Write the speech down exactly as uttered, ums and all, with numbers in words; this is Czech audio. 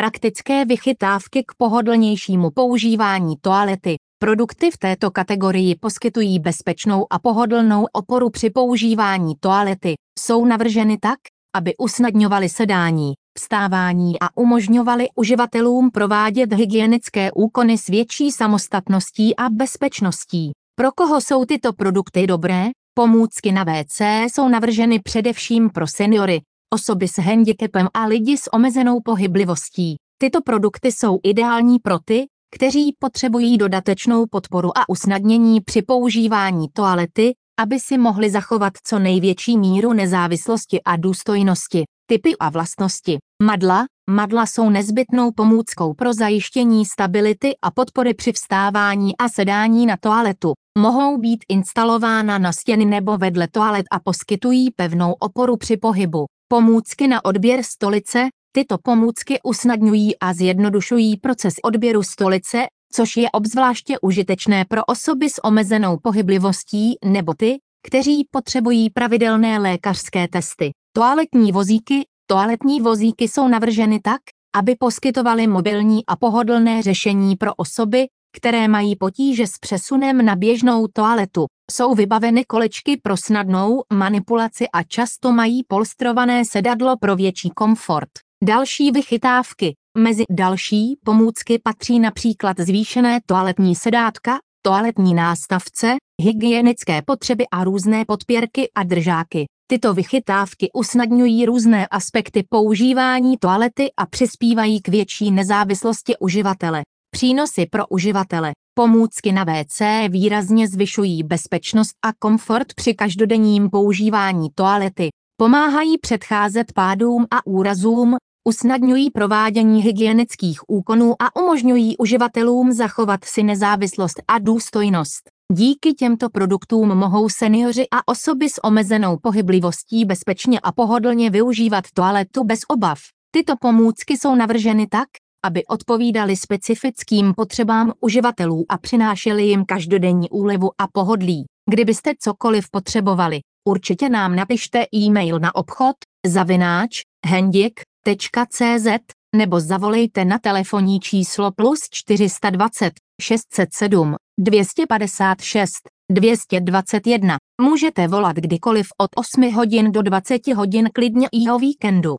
praktické vychytávky k pohodlnějšímu používání toalety. Produkty v této kategorii poskytují bezpečnou a pohodlnou oporu při používání toalety. Jsou navrženy tak, aby usnadňovaly sedání, vstávání a umožňovaly uživatelům provádět hygienické úkony s větší samostatností a bezpečností. Pro koho jsou tyto produkty dobré? Pomůcky na vé cé jsou navrženy především pro seniory, osoby s handicapem a lidi s omezenou pohyblivostí. Tyto produkty jsou ideální pro ty, kteří potřebují dodatečnou podporu a usnadnění při používání toalety, aby si mohli zachovat co největší míru nezávislosti a důstojnosti. Typy a vlastnosti. Madla. Madla jsou nezbytnou pomůckou pro zajištění stability a podpory při vstávání a sedání na toaletu. Mohou být instalována na stěny nebo vedle toalet a poskytují pevnou oporu při pohybu. Pomůcky na odběr stolice. Tyto pomůcky usnadňují a zjednodušují proces odběru stolice, což je obzvláště užitečné pro osoby s omezenou pohyblivostí nebo ty, kteří potřebují pravidelné lékařské testy. Toaletní vozíky. Toaletní vozíky jsou navrženy tak, aby poskytovaly mobilní a pohodlné řešení pro osoby, které mají potíže s přesunem na běžnou toaletu. Jsou vybaveny kolečky pro snadnou manipulaci a často mají polstrované sedadlo pro větší komfort. Další vychytávky. Mezi další pomůcky patří například zvýšené toaletní sedátka, toaletní nástavce, hygienické potřeby a různé podpěrky a držáky. Tyto vychytávky usnadňují různé aspekty používání toalety a přispívají k větší nezávislosti uživatele. Přínosy pro uživatele. Pomůcky na vé cé výrazně zvyšují bezpečnost a komfort při každodenním používání toalety. Pomáhají předcházet pádům a úrazům, usnadňují provádění hygienických úkonů a umožňují uživatelům zachovat si nezávislost a důstojnost. Díky těmto produktům mohou seniori a osoby s omezenou pohyblivostí bezpečně a pohodlně využívat toaletu bez obav. Tyto pomůcky jsou navrženy tak, aby odpovídaly specifickým potřebám uživatelů a přinášely jim každodenní úlevu a pohodlí. Kdybyste cokoliv potřebovali, určitě nám napište e-mail na obchod zavináč handic tečka cé zet nebo zavolejte na telefonní číslo plus čtyři sta dvacet, šest set sedm, dvě stě padesát šest, dvě stě dvacet jedna. Můžete volat kdykoliv od osmi hodin do dvaceti hodin klidně i o víkendu.